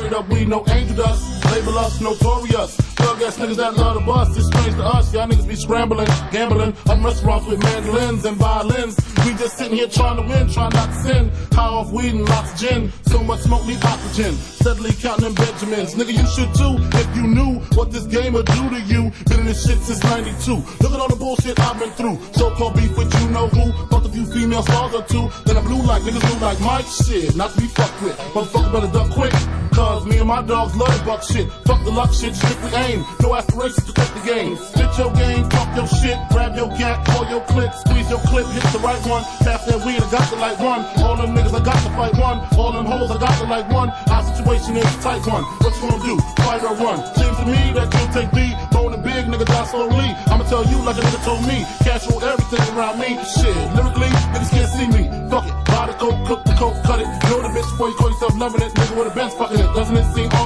Straight up, we no angel dust. Label us notorious. Thug ass niggas that love the bus. It's strange to us. Y'all niggas be scrambling, gambling up restaurants with mandolins and violins. We just sitting here trying to win, trying not to sin. High off weed and lots of gin. So much smoke need oxygen. Steadily counting them Benjamins. Nigga, you should too if you knew what this game would do to you. Been in this shit since 92. Look at all the bullshit I've been through. So-called beef with you know who. Fucked a few female stars or two. Then I blew like niggas blue like Mike. Shit, not to be fucked with. Motherfucker better duck quick. Cause me and my dogs love the buck shit. Fuck the luck shit, strictly aim. No aspirations to take the game. Spit your game, talk your shit. Grab your gat, call your clip. Squeeze your clip, hit the right one. Pass that weed, I got the like one. All them niggas, I got to fight one. All them hoes, I got to like one. Our situation is a tight one. What you gonna do? Fight or run? Seems to me that you take the bone and big nigga die slowly. I'ma tell you like a nigga told me. Cash roll everything around me. Shit, lyrically, niggas can't see me. Fuck it, buy the coke, cook the coke, cut it. Know the bitch before you call yourself loving it. Nigga with a bench fucking it. Doesn't it seem